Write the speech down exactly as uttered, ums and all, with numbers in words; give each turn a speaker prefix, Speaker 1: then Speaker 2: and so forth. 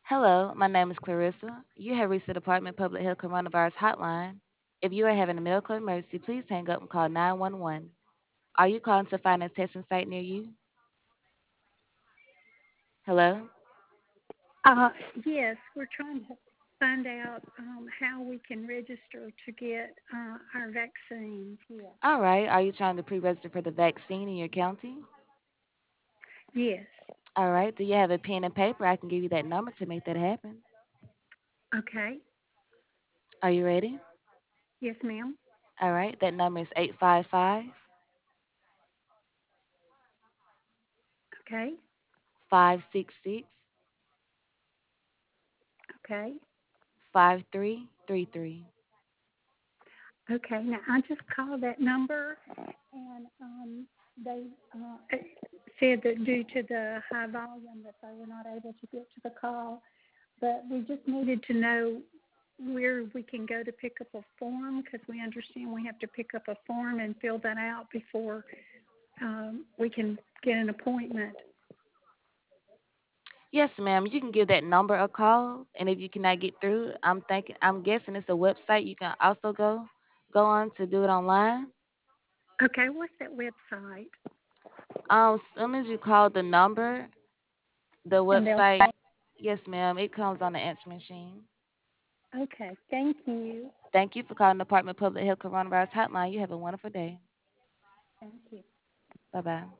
Speaker 1: Hello, my name is Clarissa. You have reached the Department of Public Health Coronavirus Hotline. If you are having a medical emergency, please hang up and call nine one one. Are you calling to find a testing site near you? Hello?
Speaker 2: Uh, yes, we're trying to find out um, how we can register to get uh, our vaccines. Yes.
Speaker 1: All right. Are you trying to pre register for the vaccine in your county?
Speaker 2: Yes.
Speaker 1: All right. Do you have a pen and paper? I can give you that number to make that happen.
Speaker 2: Okay.
Speaker 1: Are you ready?
Speaker 2: Yes, ma'am.
Speaker 1: All right. That number is eight five five,
Speaker 2: Okay.
Speaker 1: five six six,
Speaker 2: Okay.
Speaker 1: five three three three.
Speaker 2: Okay. Now I just called that number, and um, they uh, said that due to the high volume that they were not able to get to the call. But we just needed to know where we can go to pick up a form because we understand we have to pick up a form and fill that out before um, we can get an appointment.
Speaker 1: Yes, ma'am. You can give that number a call, and if you cannot get through, I'm thinking, I'm guessing it's a website you can also go go on to do it online.
Speaker 2: Okay, what's that website?
Speaker 1: Um, as soon as you call the number, the
Speaker 2: And they'll.
Speaker 1: website, yes, ma'am, it comes on the answer machine.
Speaker 2: Okay, thank you.
Speaker 1: Thank you for calling the Department of Public Health Coronavirus Hotline. You have a wonderful day.
Speaker 2: Thank you.
Speaker 1: Bye bye.